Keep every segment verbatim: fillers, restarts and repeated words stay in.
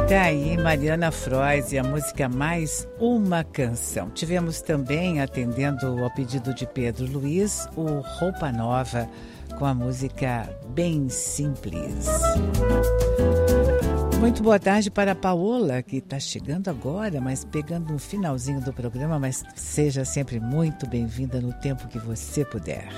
Tá aí Mariana Frois e a música Mais Uma Canção. Tivemos também, atendendo ao pedido de Pedro Luiz, o Roupa Nova com a música Bem Simples. Muito boa tarde para a Paola, que está chegando agora, mas pegando um finalzinho do programa, mas seja sempre muito bem-vinda no tempo que você puder.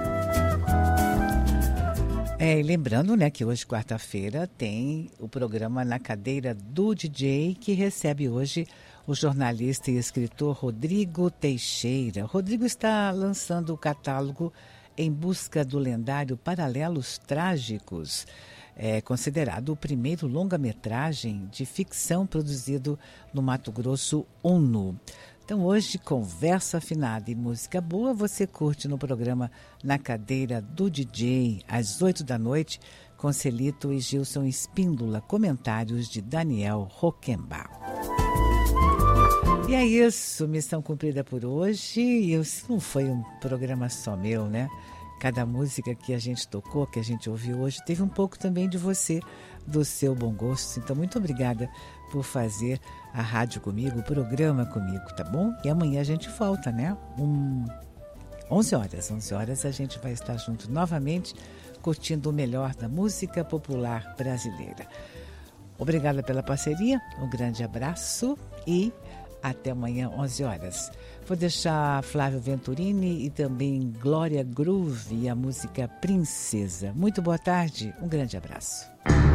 É, e lembrando, né, que hoje, quarta-feira, tem o programa Na Cadeira do D J, que recebe hoje o jornalista e escritor Rodrigo Teixeira. Rodrigo está lançando o catálogo Em Busca do Lendário Paralelos Trágicos, é considerado o primeiro longa-metragem de ficção produzido no Mato Grosso, Uno. Então hoje, conversa afinada e música boa você curte no programa Na Cadeira do D J, às oito da noite, com Celito e Gilson Espíndola, comentários de Daniel Roquembar. E é isso, missão cumprida por hoje. E isso não foi um programa só meu, né? Cada música que a gente tocou, que a gente ouviu hoje, teve um pouco também de você, do seu bom gosto. Então, muito obrigada por fazer a rádio comigo, o programa comigo, tá bom? E amanhã a gente volta, né? Um, onze horas, onze horas a gente vai estar junto novamente, curtindo o melhor da música popular brasileira. Obrigada pela parceria, um grande abraço e até amanhã, onze horas. Vou deixar Flávio Venturini e também Glória Groove e a música Princesa. Muito boa tarde, um grande abraço.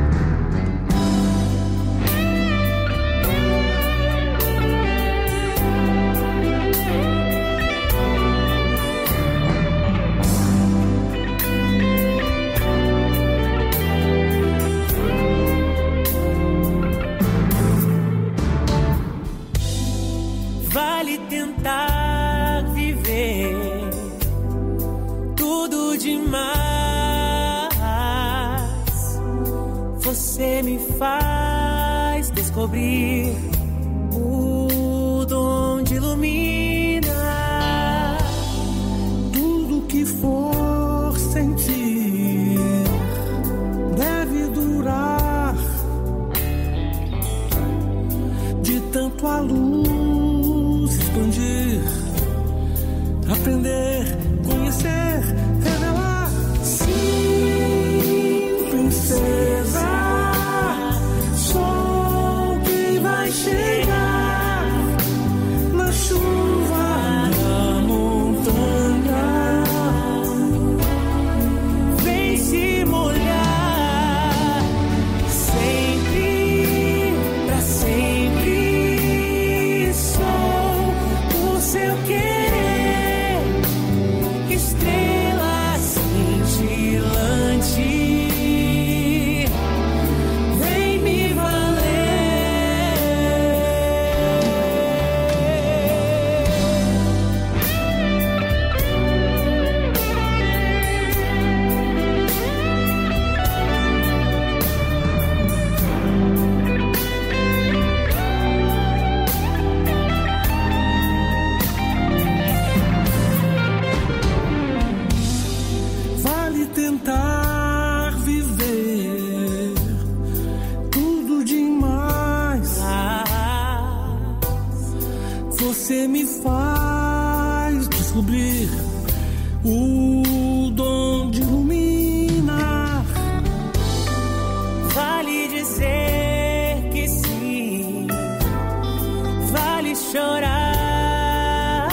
Vale tentar viver tudo demais. Você me faz descobrir o dom de ilumina. Tudo que for sentir deve durar. De tanto a luz expandir, aprender, conhecer, revelar. Sim, princesa, sol que vai chegar na chuva da montanha, vem se molhar sempre, pra sempre. Sou o seu querer, estrela cintilante, vem me Vale tentar viver tudo demais. Você me faz descobrir o dom de iluminar. Vale dizer que sim, vale chorar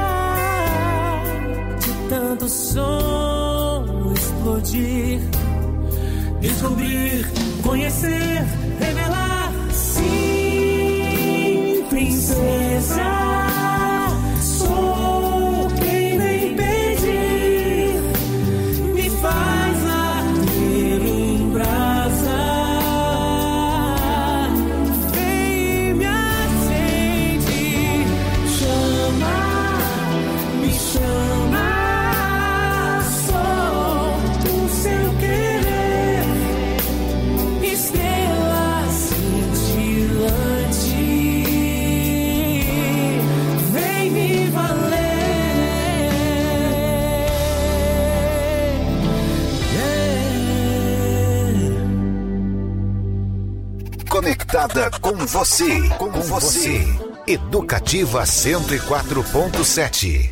de tanto som explodir, Descobrir, conhecer, revelar. sim, princesa. Sou quem vem pedir, me faz arder em brasa, vem me acende, chama, me chama. Sou o seu querer, estrela conectada com você, com você. Educativa cento e quatro ponto sete.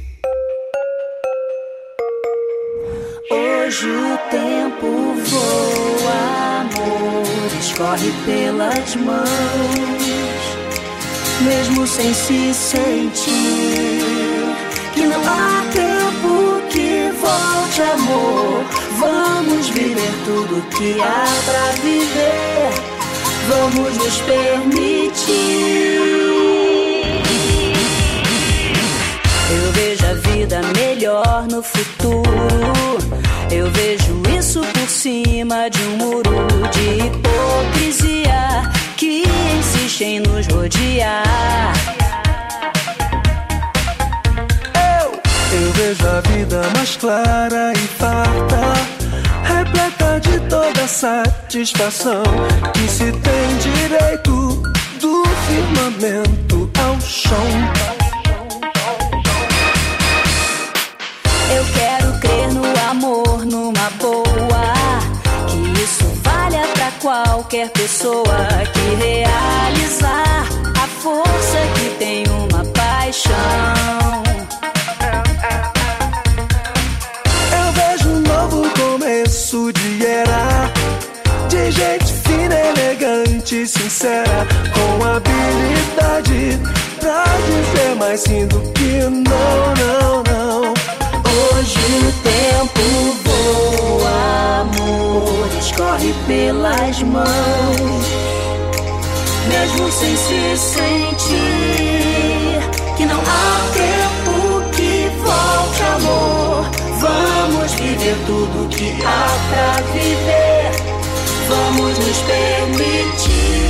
Hoje o tempo voa, amor, escorre pelas mãos, mesmo sem se sentir que não há tempo que volte, amor. Vamos viver tudo que há pra viver, vamos nos permitir. Eu vejo a vida melhor no futuro, eu vejo isso por cima de um muro de hipocrisia que insiste em nos rodear. Eu vejo a vida mais clara e farta, repleta de toda satisfação, que se tem direito do firmamento ao chão. Eu quero crer no amor, numa boa, que isso valha pra qualquer pessoa que realizar a força que tem uma paixão. Eu vejo um novo começo de era, de gente fina, elegante, sincera, com habilidade pra dizer mais sim do que não, não, não. Hoje o tempo voa, amor, escorre pelas mãos, mesmo sem se sentir que não há tempo que volte, amor. Vamos viver tudo que há pra viver, vamos nos permitir.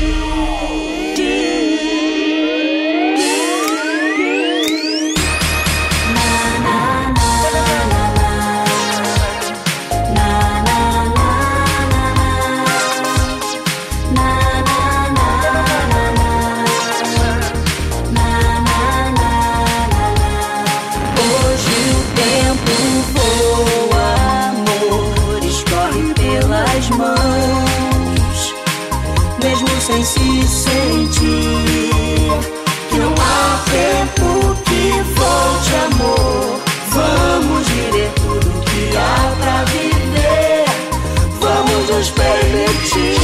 Sem se sentir que não há tempo que volte, amor. Vamos viver tudo que há pra viver, vamos nos permitir.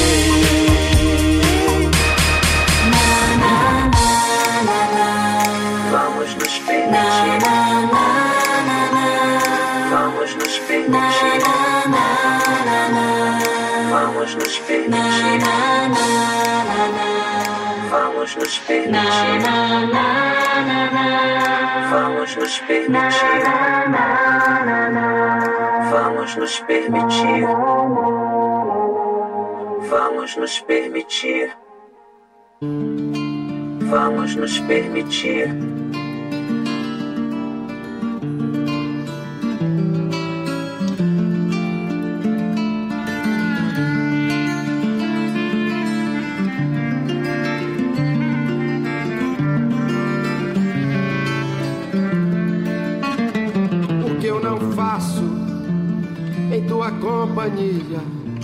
Na, na, na, na, na. Vamos nos permitir. Na, na, na, na, na. Vamos nos permitir. Na, na, na, na, na. Vamos nos permitir. Na, na, na. Vamos nos permitir. Vamos nos permitir. Vamos nos permitir. Vamos nos permitir. Vamos nos permitir. Tua companhia,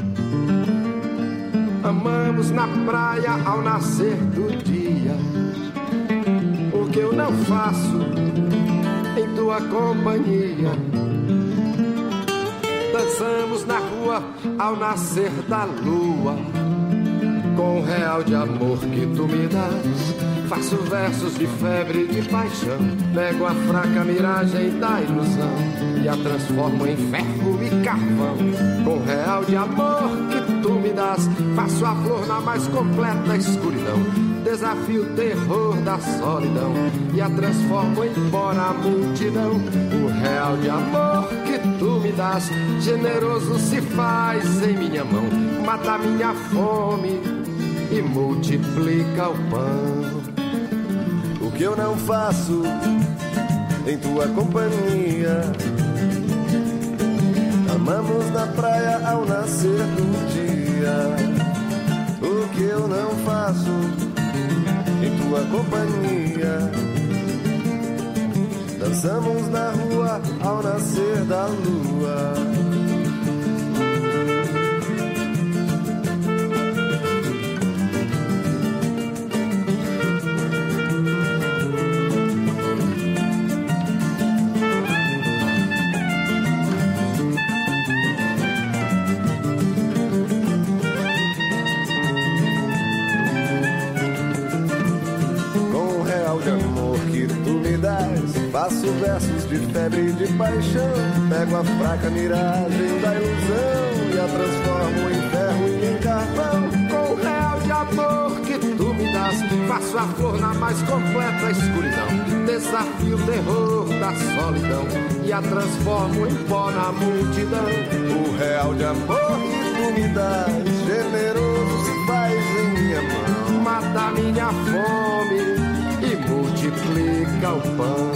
amamos na praia ao nascer do dia. O que eu não faço em tua companhia, dançamos na rua ao nascer da lua. Com o real de amor que tu me dás, faço versos de febre e de paixão. Pego a fraca miragem da ilusão e a transformo em ferro e carvão. Com o real de amor que tu me das, faço a flor na mais completa escuridão. Desafio o terror da solidão e a transformo em pó na multidão. O real de amor que tu me das, generoso se faz em minha mão. Mata minha fome e multiplica o pão. O que eu não faço em tua companhia, amamos na praia ao nascer do dia. O que eu não faço em tua companhia, dançamos na rua ao nascer da lua. faço versos de febre e de paixão. Pego a fraca miragem da ilusão e a transformo em ferro e em carvão. Com o real de amor que tu me das, faço a flor na mais completa escuridão. Desafio o terror da solidão e a transformo em pó na multidão. O real de amor que tu me das, generoso se faz em minha mão. Mata minha fome e multiplica o pão.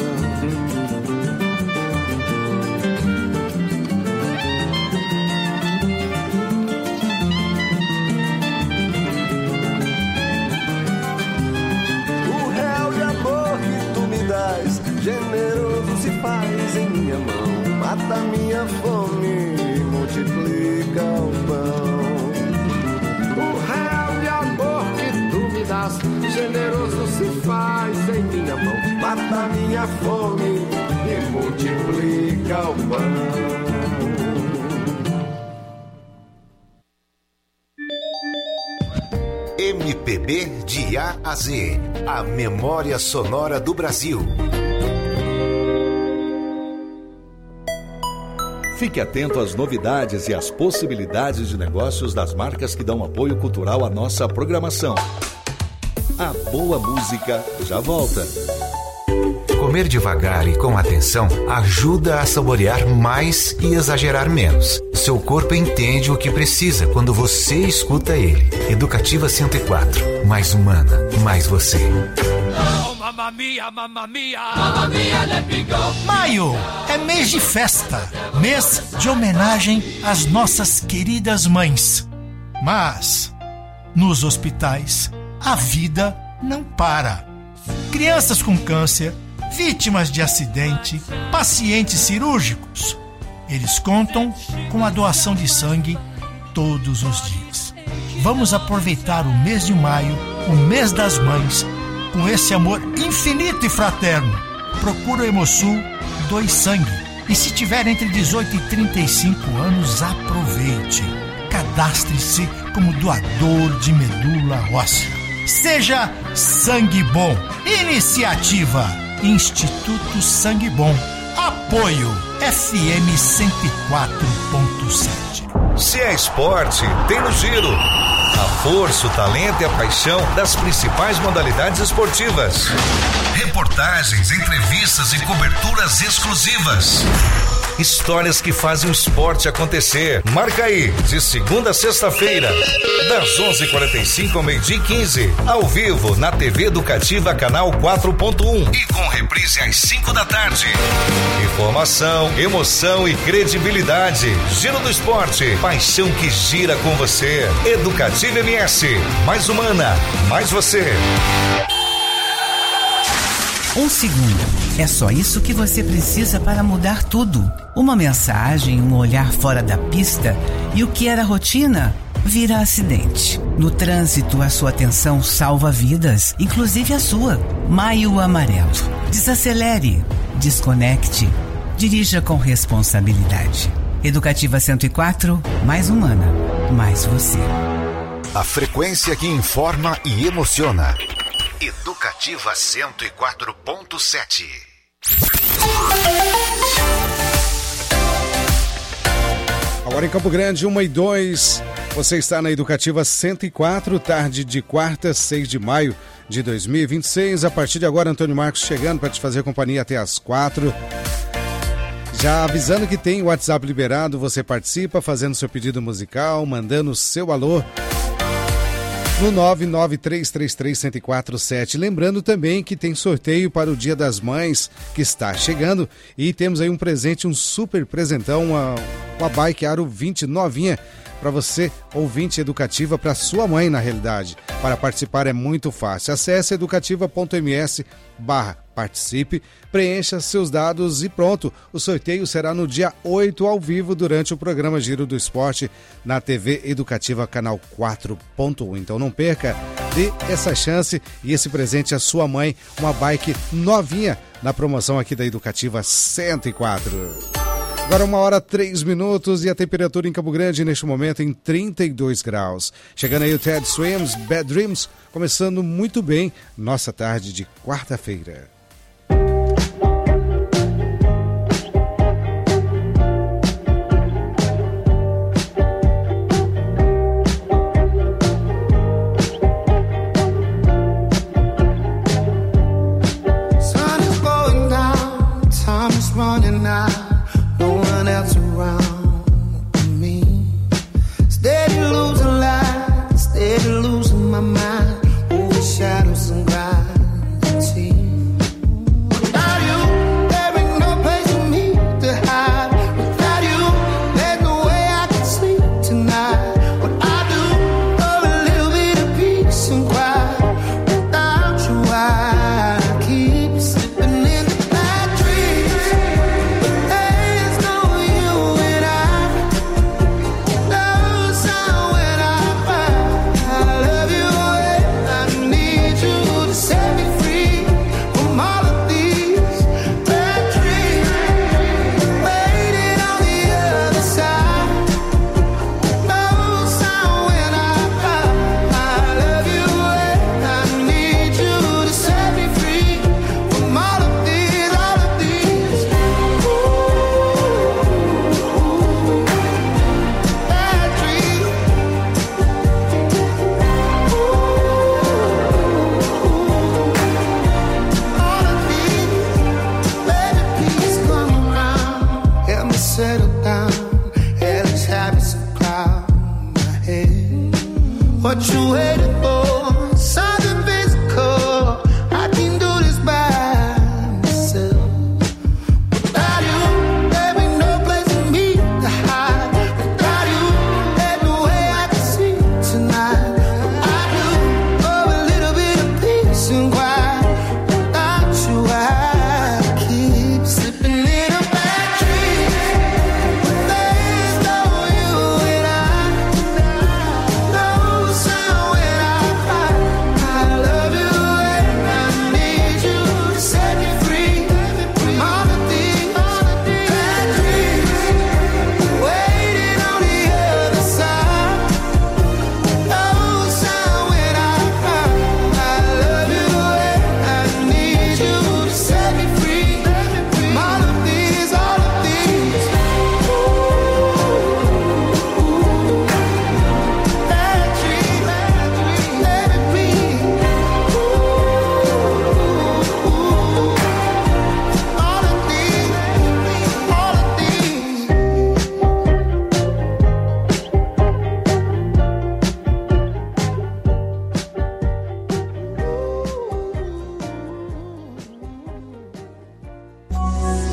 O real de amor que tu me das, generoso se faz em minha mão. Mata minha fome e multiplica o pão. O real de amor que tu me das, generoso se faz em minha mão. Mata minha fome e multiplica o pão. M P B de A a Z, a memória sonora do Brasil. Fique atento às novidades e às possibilidades de negócios das marcas que dão apoio cultural à nossa programação. A boa música já volta. Comer devagar e com atenção ajuda a saborear mais e exagerar menos. Seu corpo entende o que precisa quando você escuta ele. Educativa cento e quatro. Mais humana, mais você. Oh, mamma mia, mamma mia, mamma mia, let me go. Maio é mês de festa, mês de homenagem às nossas queridas mães. Mas, nos hospitais, a vida não para. Crianças com câncer, vítimas de acidente, pacientes cirúrgicos. Eles contam com a doação de sangue todos os dias. Vamos aproveitar o mês de maio, o mês das mães, com esse amor infinito e fraterno. Procura o Hemosul, doe sangue. E se tiver entre dezoito e trinta e cinco anos, aproveite. Cadastre-se como doador de medula óssea. Seja Sangue Bom. Iniciativa Instituto Sangue Bom. Apoio F M cento e quatro ponto sete. Se é esporte, tem no Giro. A força, o talento e a paixão das principais modalidades esportivas. Reportagens, entrevistas e coberturas exclusivas. Histórias que fazem o esporte acontecer. Marca aí, de segunda a sexta-feira, das onze e quarenta e cinco ao meio-dia e quinze, ao vivo na T V Educativa Canal quatro ponto um e com reprise às cinco da tarde. Informação, emoção e credibilidade. Giro do Esporte, paixão que gira com você. Educativa M S, mais humana, mais você. Um segundo. É só isso que você precisa para mudar tudo. Uma mensagem, um olhar fora da pista e o que era rotina vira acidente. No trânsito, a sua atenção salva vidas, inclusive a sua. Maio Amarelo. Desacelere, desconecte, dirija com responsabilidade. Educativa cento e quatro, mais humana, mais você. A frequência que informa e emociona. Educativa cento e quatro ponto sete. Agora em Campo Grande, uma e dois. Você está na Educativa cento e quatro, tarde de quarta, seis de maio de dois mil e vinte e seis. A partir de agora, Antônio Marcos chegando para te fazer companhia até as quatro. Já avisando que tem o WhatsApp liberado, você participa fazendo seu pedido musical, mandando seu alô no nove nove três três três, um zero quatro sete. Lembrando também que tem sorteio para o Dia das Mães que está chegando e temos aí um presente, um super presentão, uma, uma Bike Aro vinte novinha para você, ouvinte educativa, para sua mãe na realidade. Para participar é muito fácil. Acesse educativa.ms barra participe, preencha seus dados e pronto. O sorteio será no dia oito ao vivo durante o programa Giro do Esporte na T V Educativa Canal quatro ponto um. Então não perca, dê essa chance e esse presente à sua mãe, uma bike novinha na promoção aqui da Educativa cento e quatro. Agora uma hora, três minutos e a temperatura em Campo Grande neste momento em trinta e dois graus. Chegando aí o Ted Swims, Bad Dreams, começando muito bem nossa tarde de quarta-feira.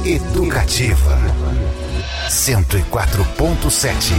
Educativa cento e quatro ponto sete.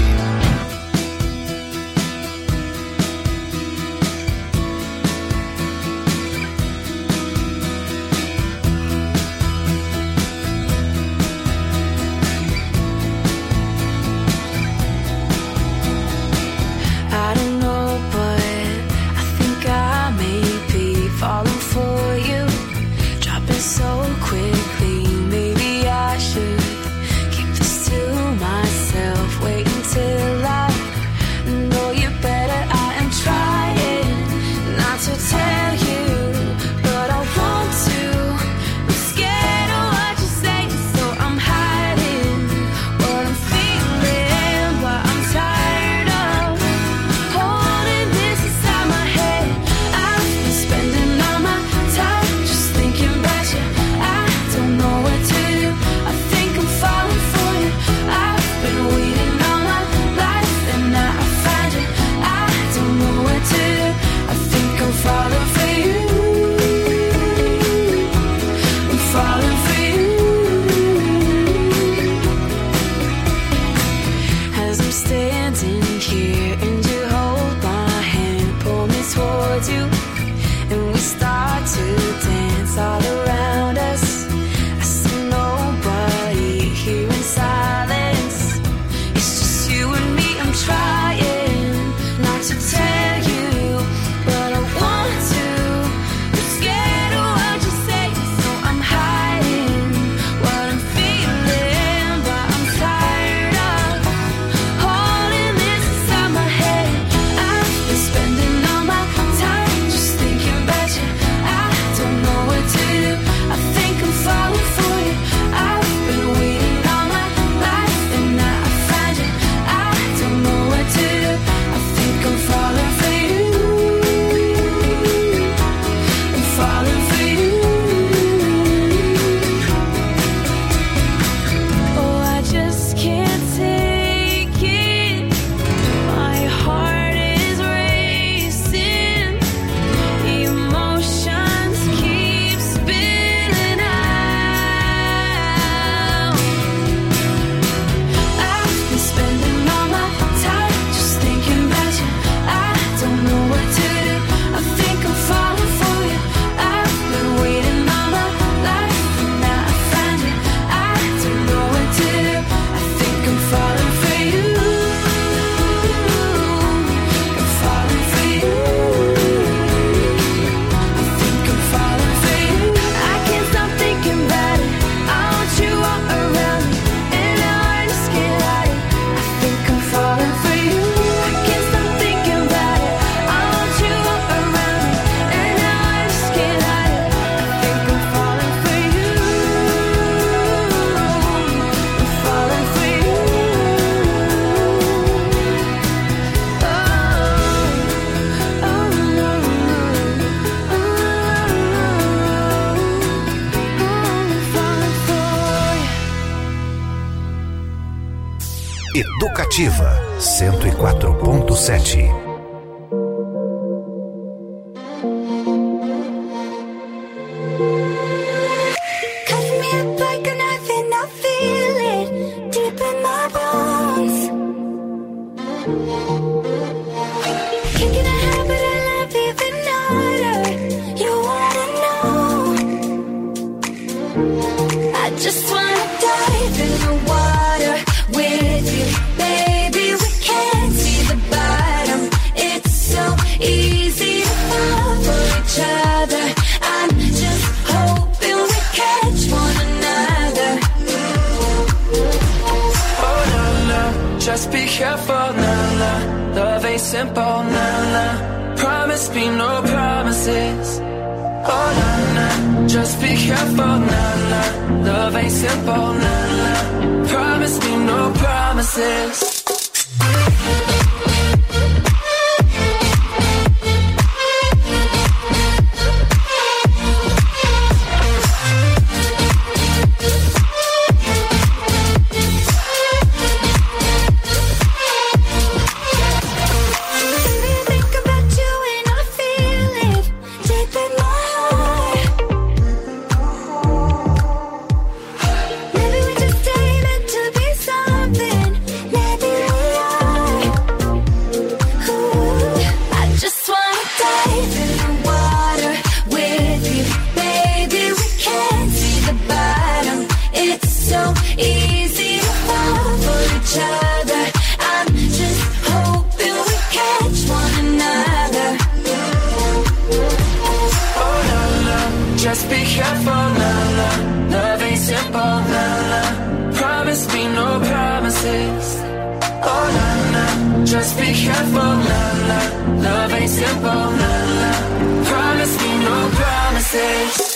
Educativa cento e quatro ponto sete. Let Just be careful, la la. Love ain't simple, la la. Promise me no promises. Oh la la. Just be careful, la la. Love ain't simple, la la. Promise me no promises.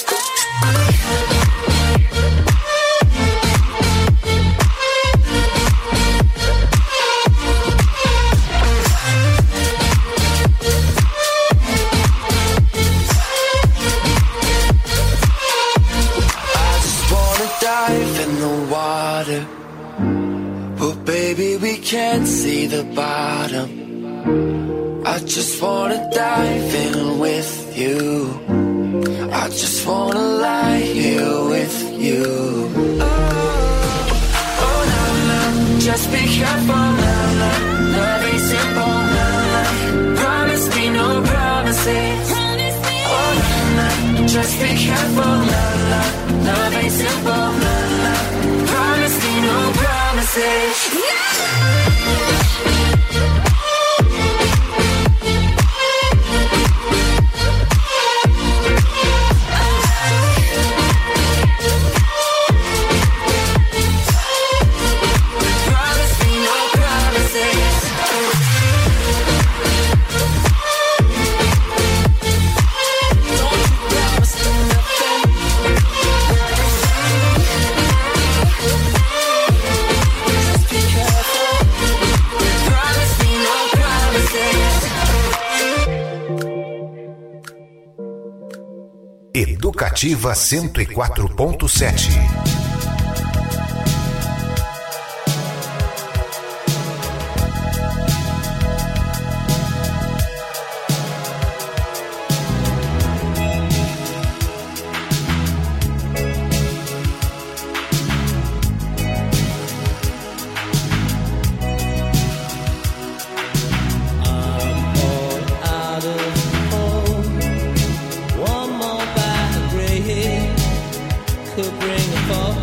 But baby, we can't see the bottom. I just wanna dive in with you. I just wanna lie here with you. Oh, oh la la, just be careful, la la. Love ain't simple, la la. Promise me no promises. Oh la la, just be careful, la la. Love ain't simple, la la. Promise me no promises. Educativa cento e quatro ponto sete. Could bring a fall.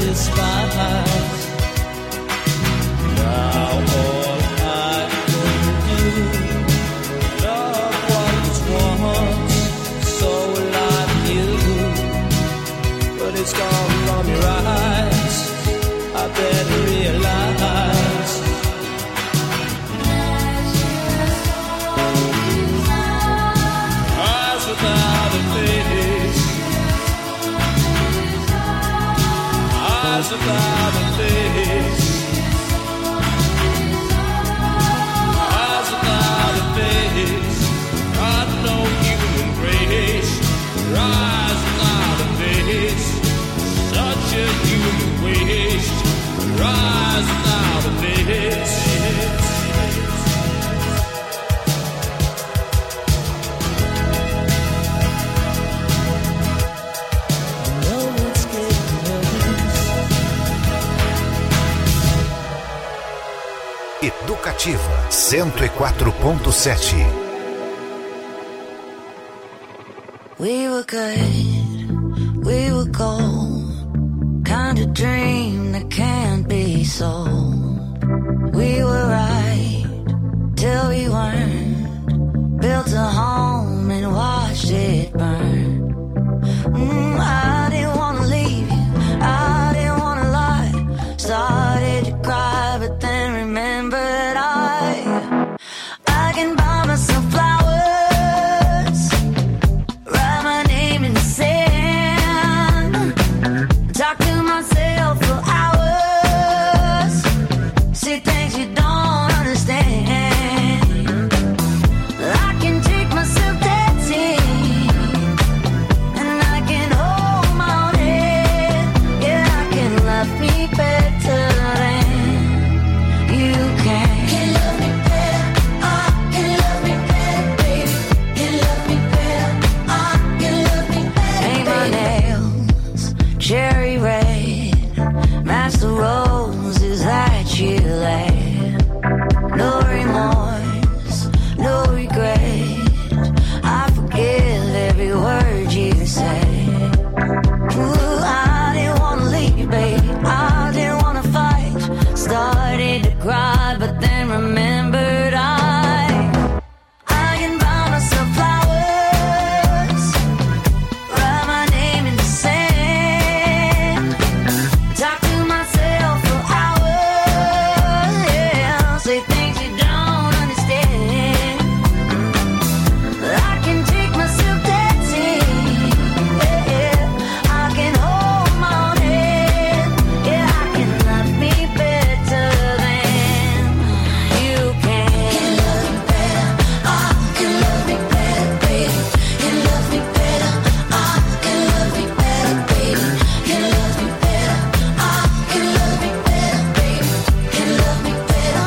despise. Now all I can do, love what was once so like you, but it's gone from your eyes. I better realize. Eyes without a face, eyes without a face, eyes without a face. Got no human grace. Eyes without a face, such a human waste. Eyes without a face. Educativa cento e quatro ponto sete. We were good, we were gold, kind of dream that can't be sold. We were right till we weren't, built a home and watched it burn. Mm, I didn't wanna leave you, I didn't wanna lie. Started to cry but then remembered I I can buy myself flowers, write my name in the sand, talk to myself for hours, say things you don't understand. I can take myself dancing, and I can hold my own head. Yeah, I can love me better than you can. Can love me better, I can love me better, baby. Can love me better, I can love me better. Paint my nails cherry red, match the roses that you laid. No remorse, no regret, I forgive every word you said. Ooh, I didn't wanna leave, baby, I didn't wanna fight. Started to cry, but then remembered I I can buy myself flowers, write my name in the sand, talk to myself for hours, yeah, say things you don't understand. I can take myself dancing, yeah, I can hold my own head, yeah, I can love me better than you can. Can love me better, I can love me better, baby. Can love me better, I can love me better, baby. Can love me better, I can love me better, baby. Can love me better,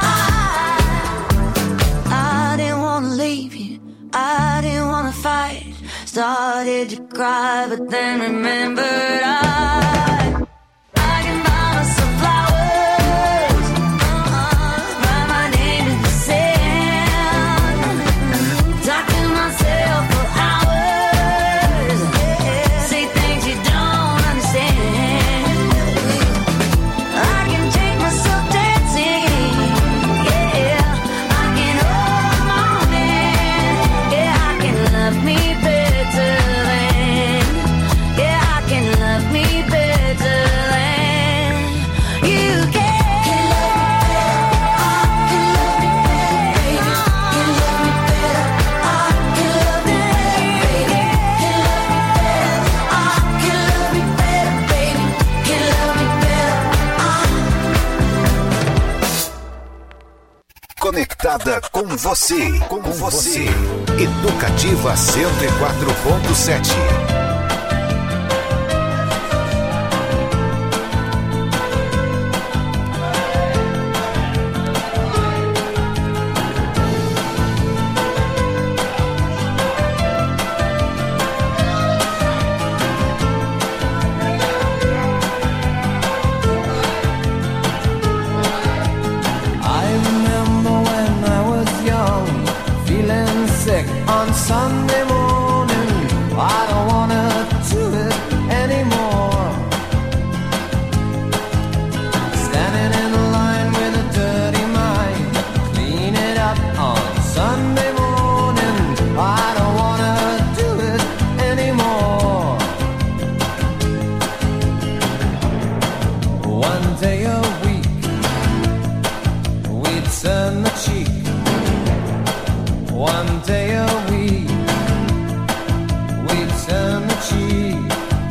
I I didn't wanna leave you, I didn't wanna fight. Started to cry, but then remembered I I can buy myself flowers, uh-uh, write my name in the sand, talk to myself for hours, say things you don't understand. I can take myself dancing, yeah, I can hold my own hand, yeah, I can love me better than, yeah, I can love me better than you can. Can love me better, I can love me better, I can love me better, baby. Can love me better, I can love me better, baby. Can love me better, I Conectada com você, com você. Educativa cento e quatro ponto sete. I remember when I was young, feeling sick on Sunday morning. I don't want day a week we'd turn the cheek. One day a week we'd turn the cheek.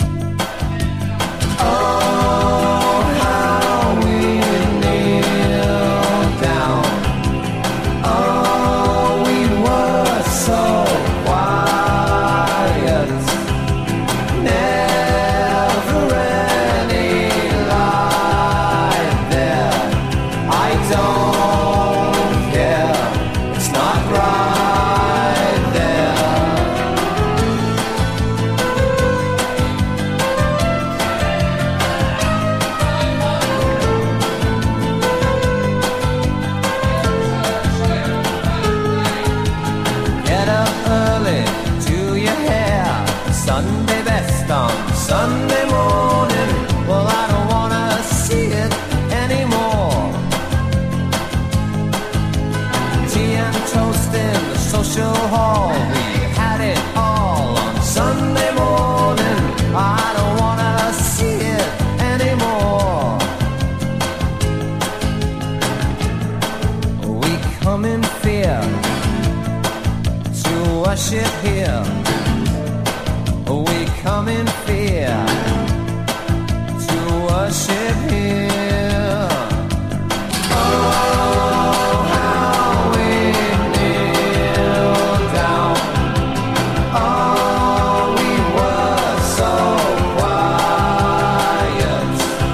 Oh, how we kneel down. Oh, we were so quiet. Never any light there. I don't care. It's not right there. Get up early, do your hair. Sunday best on Sunday morning. Well, I don't wanna see it anymore. Tea and toast in the social hall. We had it all on Sunday morning. I don't wanna see it anymore. We come in fear to worship here. We come in fear to worship here. Oh, how we kneel down. Oh, we were so quiet.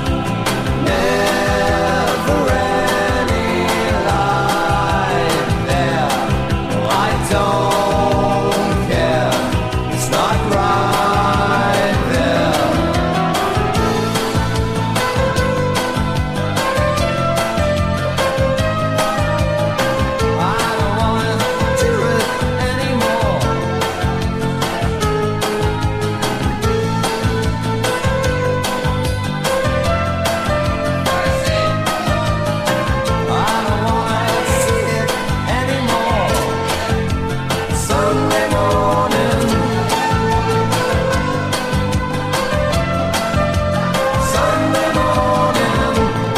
Never any light there. I don't care. It's not right there. I don't wanna do it anymore. I don't wanna see it anymore. Sunday morning. Sunday morning.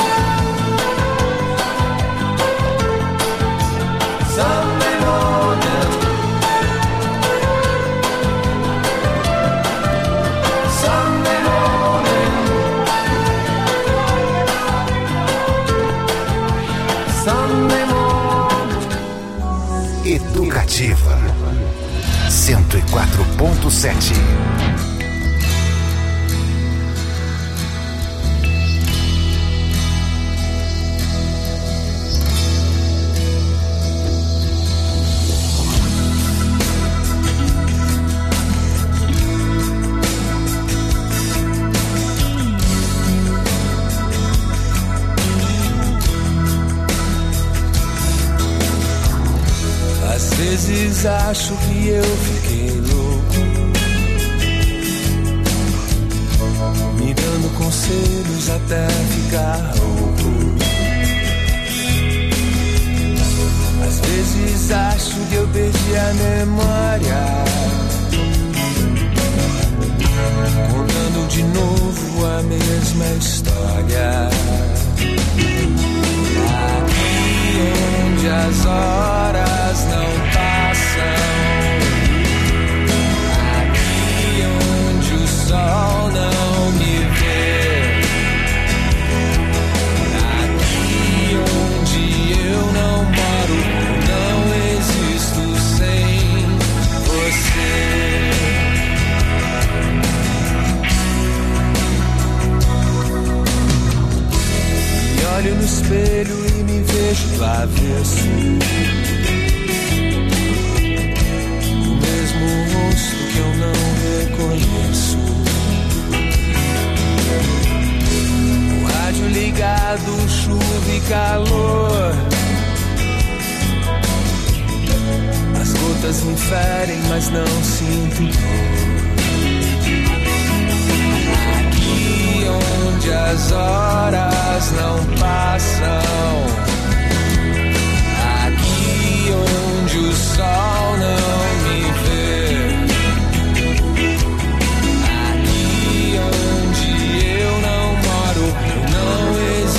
Sunday morning. Sunday morning. Sunday morning. Educativa cento e quatro ponto sete. Às vezes acho que eu fiquei louco, me dando conselhos até ficar rouco. Às vezes acho que eu perdi a memória, contando de novo a mesma história. Aqui onde as horas não passam, aqui onde o sol não me vê, aqui onde eu não moro, não existo sem você. Me olho no espelho e me vejo do avesso, o mesmo rosto que eu não reconheço. O rádio ligado, chuva e calor, as gotas me ferem, mas não sinto dor. Aqui onde as horas não passam, aqui onde o sol não me vê, aqui onde eu não moro, não existe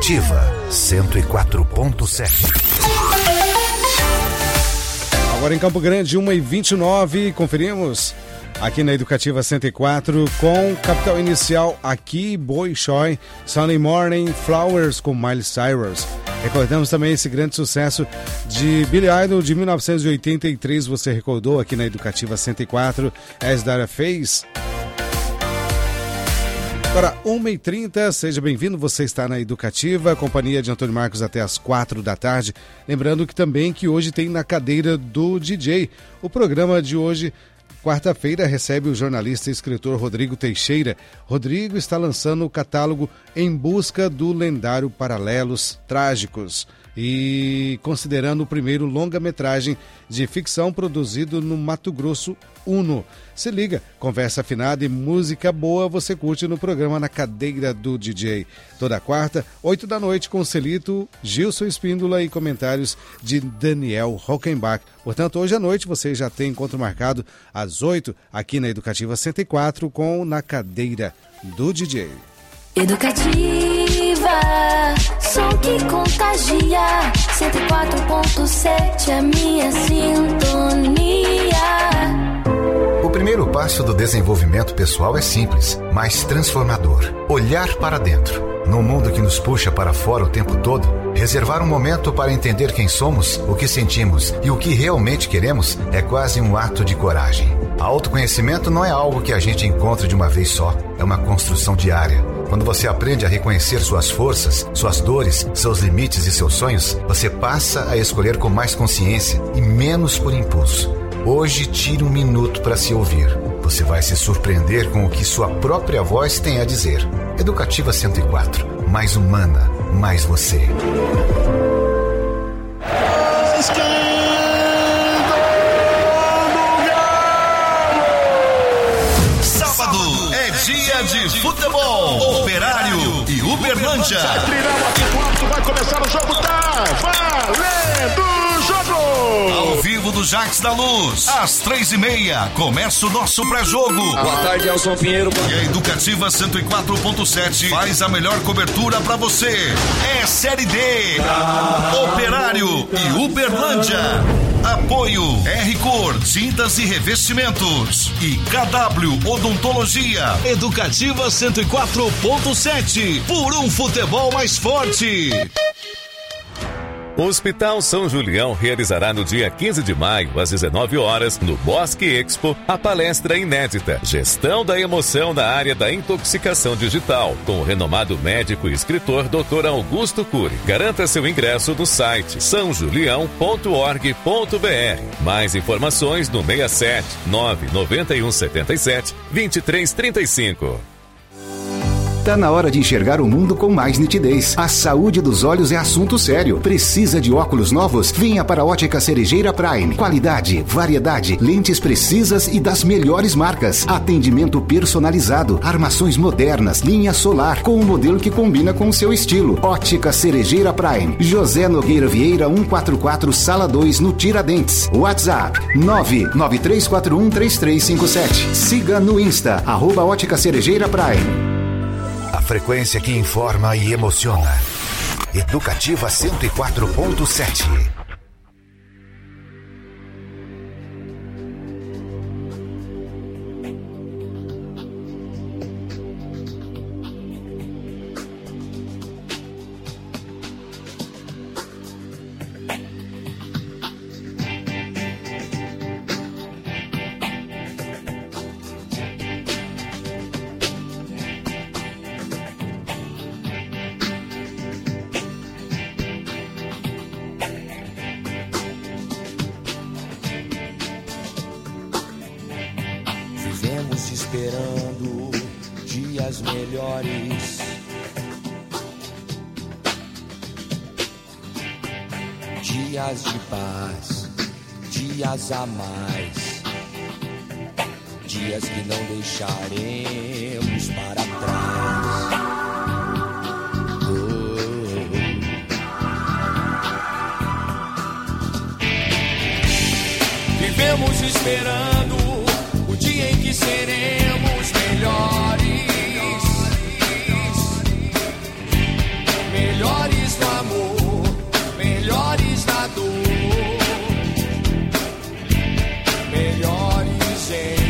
Educativa cento e quatro ponto sete. Agora em Campo Grande, uma e vinte e nove, conferimos aqui na Educativa cento e quatro com Capital Inicial aqui, Boy Choi, Sunday Morning, Flowers com Miley Cyrus. Recordamos também esse grande sucesso de Billy Idol de mil novecentos e oitenta e três, você recordou aqui na Educativa cento e quatro, As That I Face. Agora, uma e trinta, seja bem-vindo, você está na Educativa, companhia de Antônio Marcos até as quatro da tarde. Lembrando que também que hoje tem Na Cadeira do D J. O programa de hoje, quarta-feira, recebe o jornalista e escritor Rodrigo Teixeira. Rodrigo está lançando o catálogo Em Busca do Lendário Paralelos Trágicos e considerando o primeiro longa-metragem de ficção produzido no Mato Grosso Uno. Se liga, conversa afinada e música boa você curte no programa Na Cadeira do D J. Toda quarta, oito da noite, com Celito, Gilson Espíndola e comentários de Daniel Rockenbach. Portanto, hoje à noite você já tem encontro marcado às oito aqui na Educativa cento e quatro com Na Cadeira do D J. Educativa, som que contagia, cento e quatro ponto sete, a minha sintonia. O primeiro passo do desenvolvimento pessoal é simples, mas transformador. Olhar para dentro. Num mundo que nos puxa para fora o tempo todo, reservar um momento para entender quem somos, o que sentimos e o que realmente queremos é quase um ato de coragem. Autoconhecimento não é algo que a gente encontra de uma vez só, é uma construção diária. Quando você aprende a reconhecer suas forças, suas dores, seus limites e seus sonhos, você passa a escolher com mais consciência e menos por impulso. Hoje, tire um minuto para se ouvir. Você vai se surpreender com o que sua própria voz tem a dizer. Educativa cento e quatro. Mais humana, mais você. Sábado é dia de futebol. Operário e Uberlândia. Vai começar o jogo, tá valendo o jogo! Ao vivo do Jax da Luz, às três e meia, começa o nosso pré-jogo. Boa tarde, Elson Pinheiro. E a Educativa cento e quatro ponto sete faz a melhor cobertura pra você. É Série D, Operário e Uberlândia. Apoio R Cor, tintas e revestimentos. E K W Odontologia. Educativa cento e quatro ponto sete, por um futebol mais forte. O Hospital São Julião realizará no dia quinze de maio, às dezenove horas, no Bosque Expo, a palestra inédita Gestão da Emoção na área da intoxicação digital, com o renomado médico e escritor doutor Augusto Cury. Garanta seu ingresso no site são julião ponto org ponto br. Mais informações no seis sete nove nove um sete sete dois três três cinco. Tá na hora de enxergar o mundo com mais nitidez. A saúde dos olhos é assunto sério. Precisa de óculos novos? Venha para a Ótica Cerejeira Prime. Qualidade, variedade, lentes precisas e das melhores marcas. Atendimento personalizado, armações modernas, linha solar, com um modelo que combina com o seu estilo. Ótica Cerejeira Prime. José Nogueira Vieira, cento e quarenta e quatro, Sala dois, no Tiradentes. WhatsApp nove nove três quatro um três três cinco sete. Siga no Insta, arroba Ótica Cerejeira Prime. A frequência que informa e emociona. Educativa cento e quatro ponto sete. Esperando dias melhores, dias de paz, dias a mais, dias que não deixaremos para trás. Oh. Vivemos esperando o dia em que seremos melhores, melhores. melhores no amor, melhores na dor, melhores em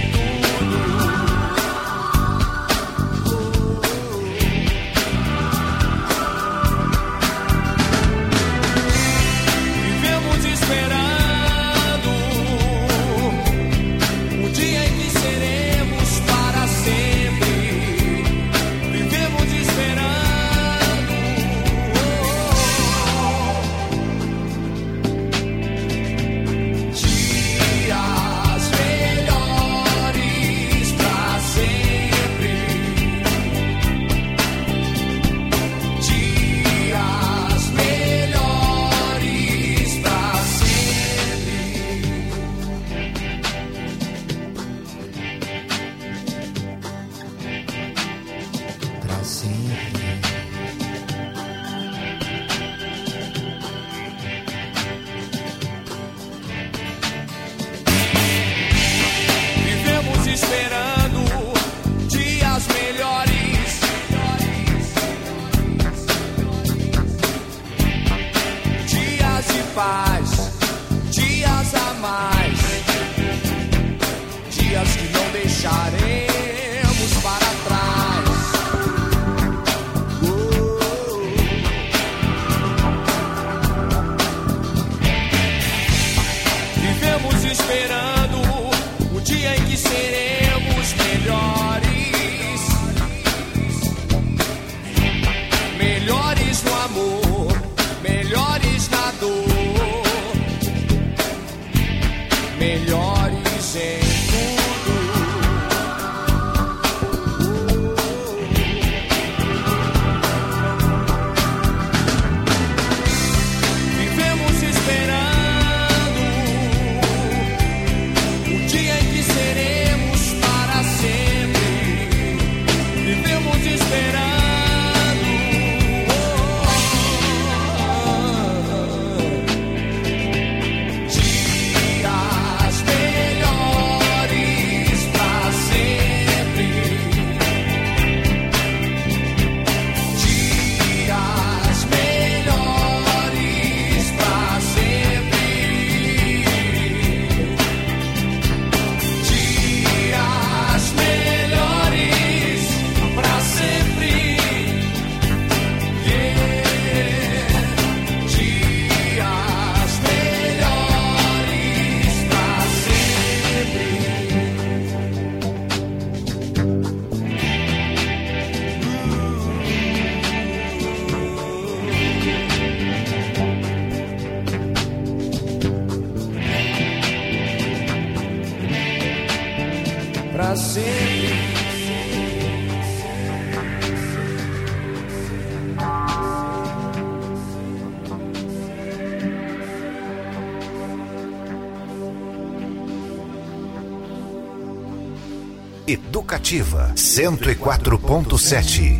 Educativa cento e quatro ponto sete.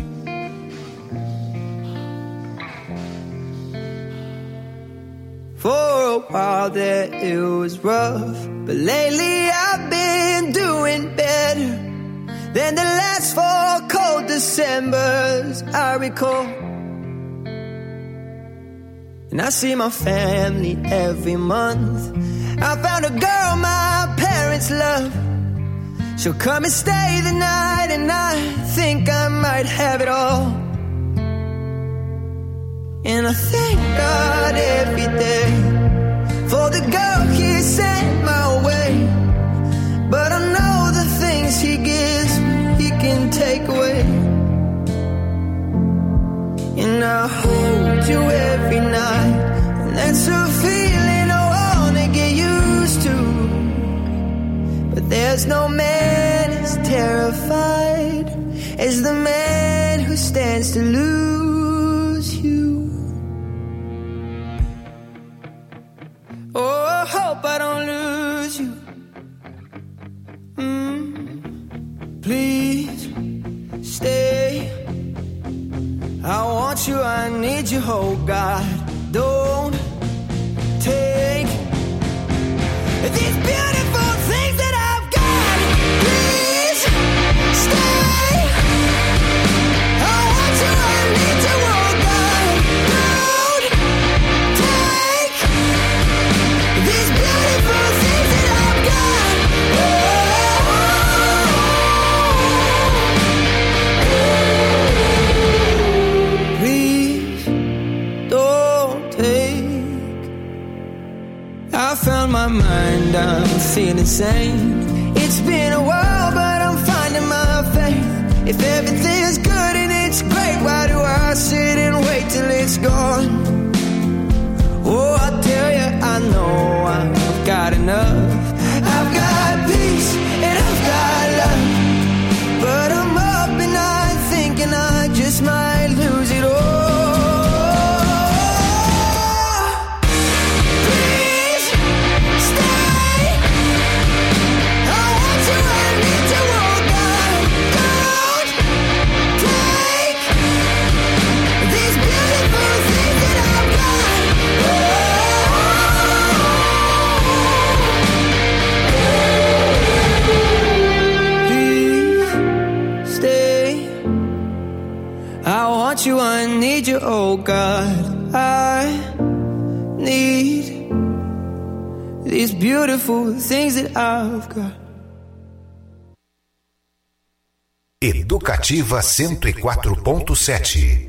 For a while there it was rough, but lately I've been doing better than the last four cold Decembers I recall. And I see my family every month. I found a girl my parents love. She'll come and stay the night, and I think I might have it all. And I thank God every day for the girl He sent my way. But I know the things He gives me, He can take away. And I hold you every night, and that's a feeling I wanna get used to. But there's no man as terrified as the man who stands to lose you. Oh, I hope I don't lose you. Mm, please stay. I want you, I need you, oh God. Don't take these beautiful things that I've got. Please stay. I want you, I need you, oh God. Don't I found my mind, I'm feeling sane. It's been a while, but I'm finding my faith. If everything's good and it's great, why do I sit and wait till it's gone? Oh, I tell you, I know I've got enough. I've got peace and I've got love, but I'm up and I'm thinking I just might lose it all. You, I need you, oh God, I need these beautiful things that I've got. Educativa cento e quatro ponto sete.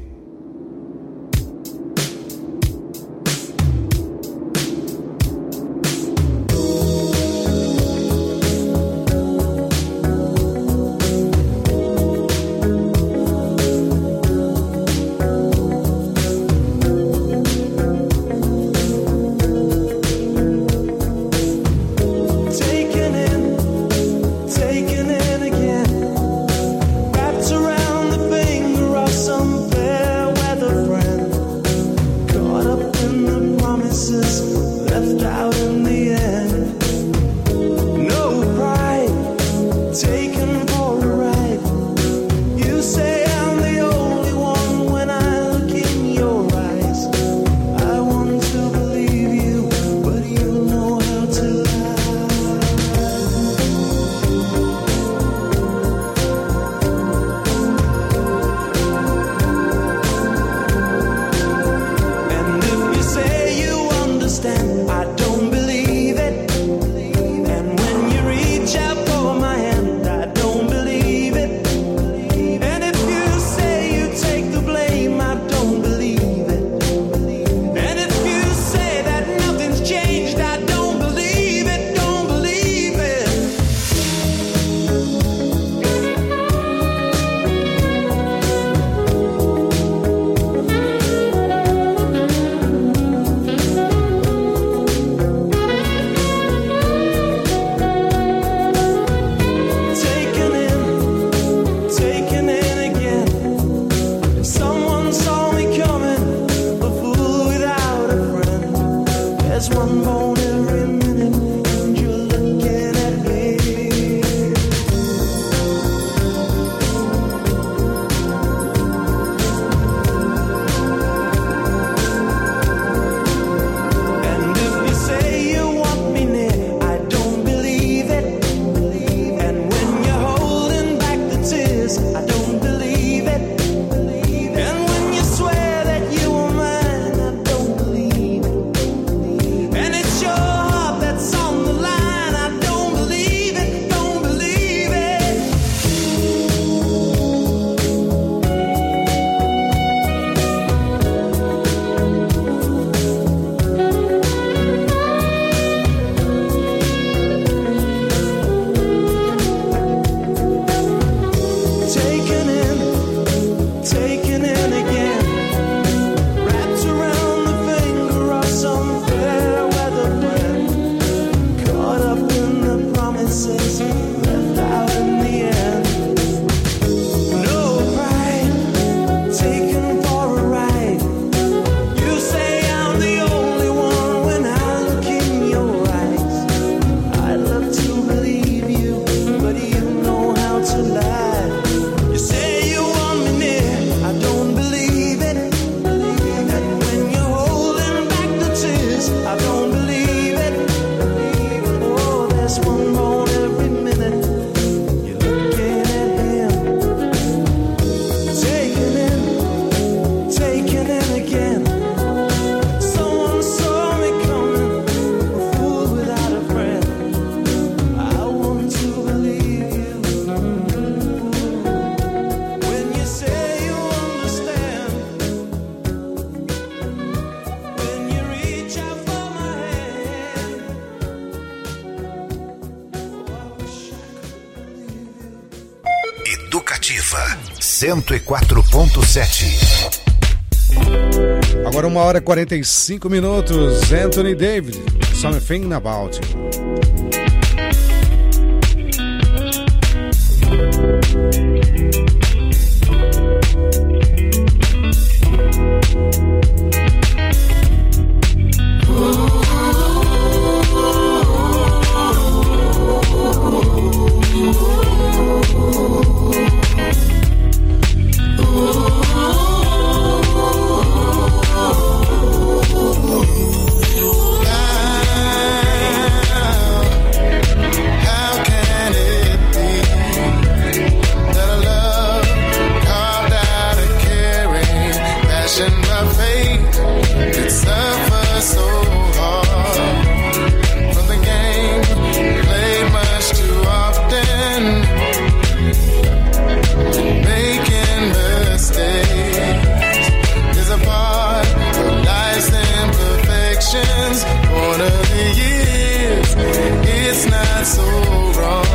I don't believe it. Oh, there's one more every Educativa cento e quatro ponto sete. Agora uma hora e quarenta e cinco minutos. Anthony David, Something About You. One of the years, it's not so wrong.